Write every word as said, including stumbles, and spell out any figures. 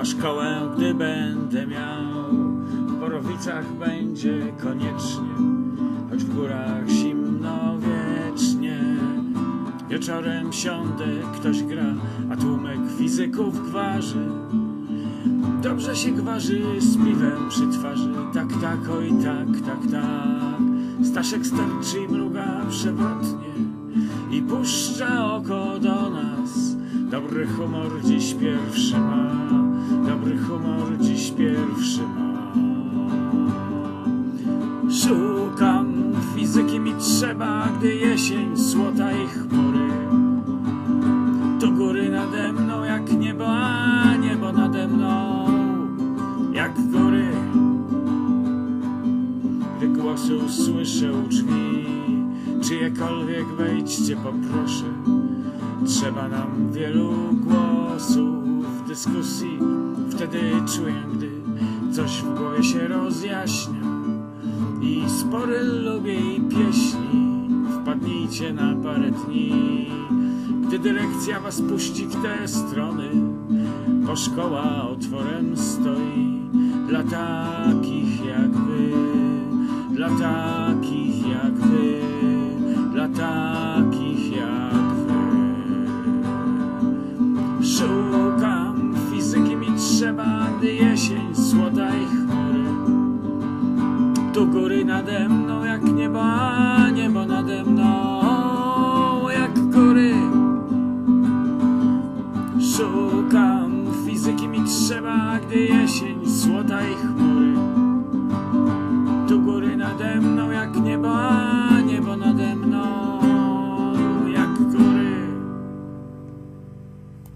szkołę, gdy będę miał. W Borowicach będzie koniecznie, choć w górach zimno wiecznie. Wieczorem siądę, ktoś gra, a tłumek fizyków gwarzy. Dobrze się gwarzy z piwem przy twarzy. Tak, tak, oj tak, tak, tak. Staszek sterczy i mruga przewrotnie i puszcza oko do nas. Dobry humor dziś pierwszy ma, dobry humor dziś pierwszy ma. Szukam fizyki mi trzeba, gdy jesień słota i chmury. To góry nade mną jak niebo, a niebo nade mną jak góry. Gdy głosy usłyszę u drzwi, czyjekolwiek wejdźcie poproszę. Trzeba nam wielu głosów w dyskusji. Wtedy czuję, gdy coś w głowie się rozjaśnia. I spory lubię i pieśni. Wpadnijcie na parę dni, gdy dyrekcja was puści w te strony, bo szkoła otworem stoi dla takich jak wy, dla takich jak wy, dla takich jak wy. Szukam fizyki mi trzeba, gdy jesień słota i chmury. Tu góry nade mną jak niebo, a niebo nade mną jak góry. Szukam fizyki mi trzeba, gdy jesień słota i chmury.